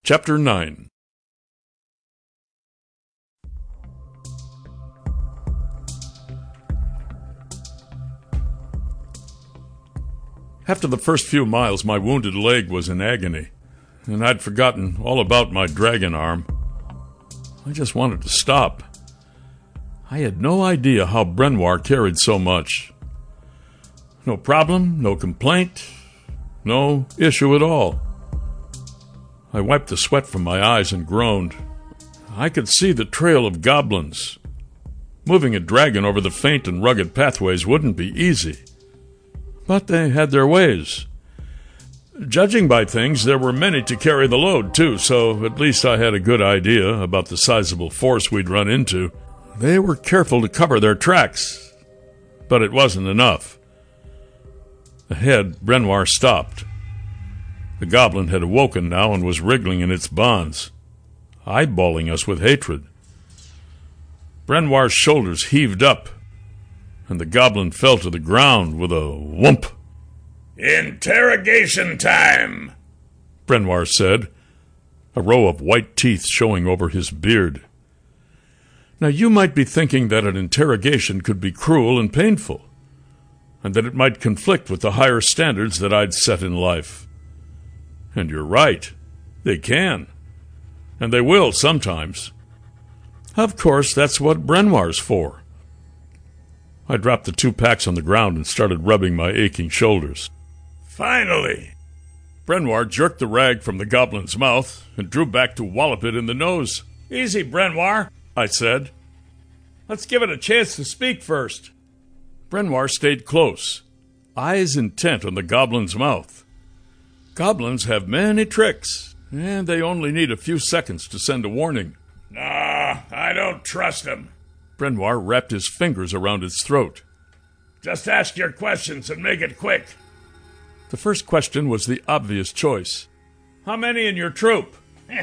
Chapter 9. After the first few miles, my wounded leg was in agony, and I'd forgotten all about my dragon arm. I just wanted to stop. I had no idea how Brenoir carried so much. No problem, no complaint, no issue at all. I wiped the sweat from my eyes and groaned. I could see the trail of goblins. Moving a dragon over the faint and rugged pathways wouldn't be easy. But they had their ways. Judging by things, there were many to carry the load, too, so at least I had a good idea about the sizable force we'd run into. They were careful to cover their tracks, but it wasn't enough. Ahead, Brenoir stopped. The goblin had awoken now and was wriggling in its bonds, eyeballing us with hatred. Brenoir's shoulders heaved up, and the goblin fell to the ground with a whoomp. "Interrogation time," Brenoir said, a row of white teeth showing over his beard. Now you might be thinking that an interrogation could be cruel and painful, and that it might conflict with the higher standards that I'd set in life. And you're right. They can. And they will sometimes. Of course, that's what Brenoir's for. I dropped the 2 packs on the ground and started rubbing my aching shoulders. "Finally!" Brenoir jerked the rag from the goblin's mouth and drew back to wallop it in the nose. "Easy, Brenoir," I said. "Let's give it a chance to speak first." Brenoir stayed close, eyes intent on the goblin's mouth. Goblins have many tricks, and they only need a few seconds to send a warning. "Nah, I don't trust him." Brenoir wrapped his fingers around its throat. "Just ask your questions and make it quick." The first question was the obvious choice. "How many in your troop?"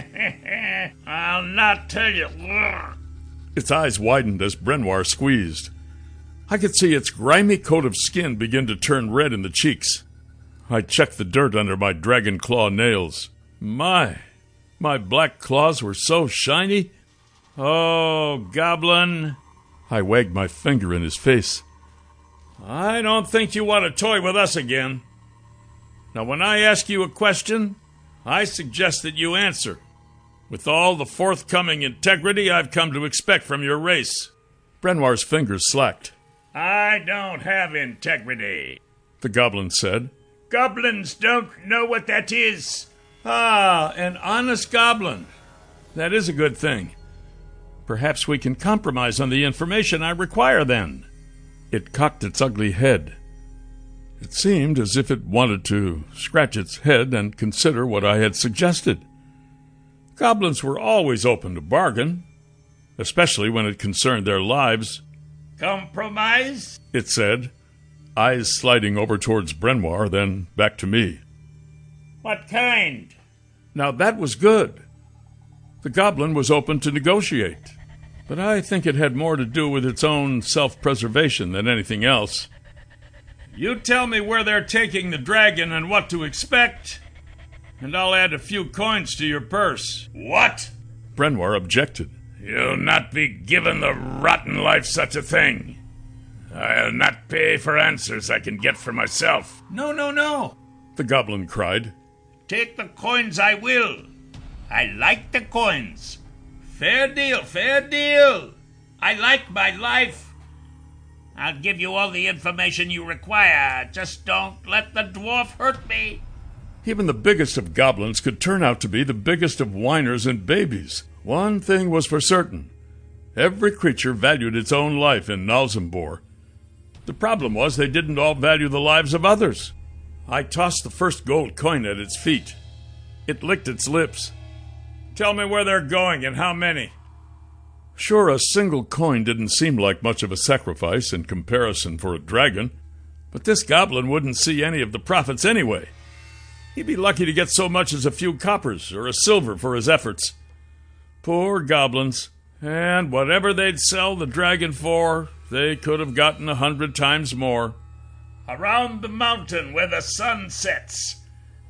"I'll not tell you." Its eyes widened as Brenoir squeezed. I could see its grimy coat of skin begin to turn red in the cheeks. I checked the dirt under my dragon claw nails. My black claws were so shiny. "Oh, goblin." I wagged my finger in his face. "I don't think you want to toy with us again. Now, when I ask you a question, I suggest that you answer, with all the forthcoming integrity I've come to expect from your race." Brenoir's fingers slacked. "I don't have integrity," the goblin said. "Goblins don't know what that is." "Ah, an honest goblin. That is a good thing. Perhaps we can compromise on the information I require, then." It cocked its ugly head. It seemed as if it wanted to scratch its head and consider what I had suggested. Goblins were always open to bargain, especially when it concerned their lives. "Compromise?" it said, eyes sliding over towards Brenoir, then back to me. "What kind?" Now that was good. The goblin was open to negotiate, but I think it had more to do with its own self-preservation than anything else. "You tell me where they're taking the dragon and what to expect, and I'll add a few coins to your purse." "What?" Brenoir objected. "You'll not be given the rotten life such a thing. I'll not pay for answers I can get for myself." No, the goblin cried. "Take the coins I will. I like the coins. Fair deal. I like my life. I'll give you all the information you require. Just don't let the dwarf hurt me." Even the biggest of goblins could turn out to be the biggest of whiners and babies. One thing was for certain. Every creature valued its own life in Nalzambor. The problem was they didn't all value the lives of others. I tossed the first gold coin at its feet. It licked its lips. "Tell me where they're going and how many." Sure, a single coin didn't seem like much of a sacrifice in comparison for a dragon, but this goblin wouldn't see any of the profits anyway. He'd be lucky to get so much as a few coppers or a silver for his efforts. Poor goblins. And whatever they'd sell the dragon for, they could have gotten 100 times more. "Around the mountain where the sun sets.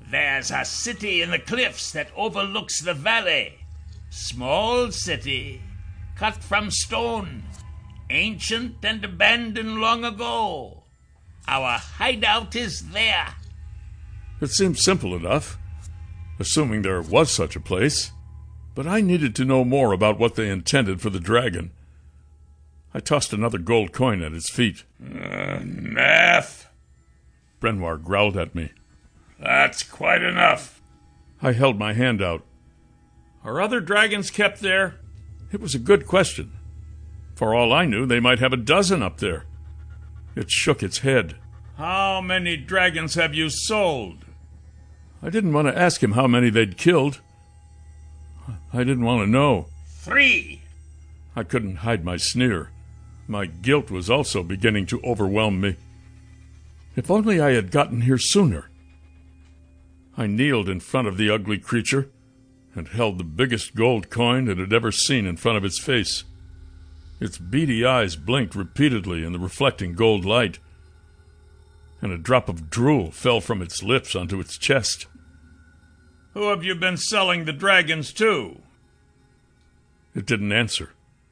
There's a city in the cliffs that overlooks the valley. Small city, cut from stone, ancient and abandoned long ago. Our hideout is there. It seemed simple enough, assuming there was such a place, but I needed to know more about what they intended for the dragon. I tossed another gold coin at its feet. Enough. Brenoir growled at me. That's quite enough. I held my hand out. Are other dragons kept there? It was a good question. For all I knew, they might have a dozen up there. It shook its head. How many dragons have you sold? I didn't want to ask him how many they'd killed. I didn't want to know. 3. I couldn't hide my sneer. My guilt was also beginning to overwhelm me. If only I had gotten here sooner. I kneeled in front of the ugly creature and held the biggest gold coin it had ever seen in front of its face. Its beady eyes blinked repeatedly in the reflecting gold light, and a drop of drool fell from its lips onto its chest. Who have you been selling the dragons to? It didn't answer.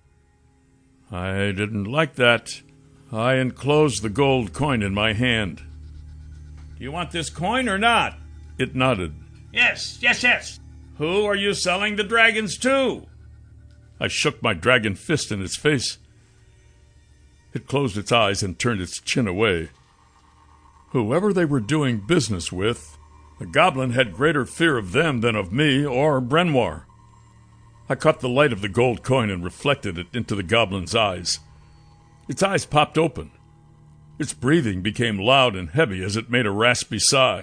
I didn't like that. I enclosed the gold coin in my hand. Do you want this coin or not? It nodded. Yes. Who are you selling the dragons to? I shook my dragon fist in its face. It closed its eyes and turned its chin away. Whoever they were doing business with, the goblin had greater fear of them than of me or Brenoir. I caught the light of the gold coin and reflected it into the goblin's eyes. Its eyes popped open. Its breathing became loud and heavy as it made a raspy sigh.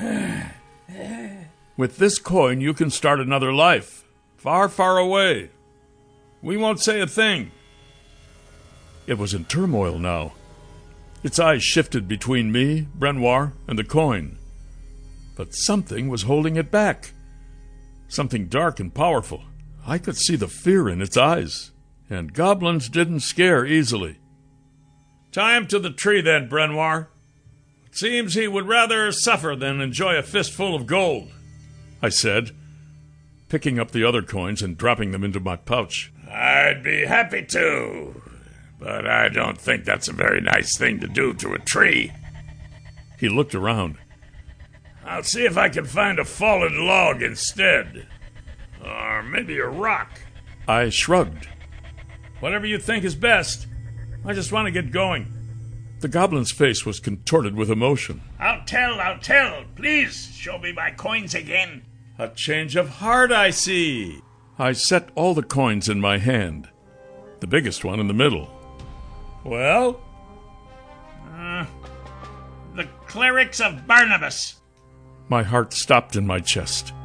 With this coin, you can start another life, far, far away. We won't say a thing. It was in turmoil now. Its eyes shifted between me, Brenoir, and the coin. But something was holding it back. Something dark and powerful. I could see the fear in its eyes, and goblins didn't scare easily. Tie him to the tree then, Brenoir. It seems he would rather suffer than enjoy a fistful of gold, I said, picking up the other coins and dropping them into my pouch. I'd be happy to, but I don't think that's a very nice thing to do to a tree. He looked around. I'll see if I can find a fallen log instead. Or maybe a rock. I shrugged. Whatever you think is best. I just want to get going. The goblin's face was contorted with emotion. I'll tell. Please, show me my coins again. A change of heart, I see. I set all the coins in my hand, the biggest one in the middle. Well? The clerics of Barnabas. My heart stopped in my chest.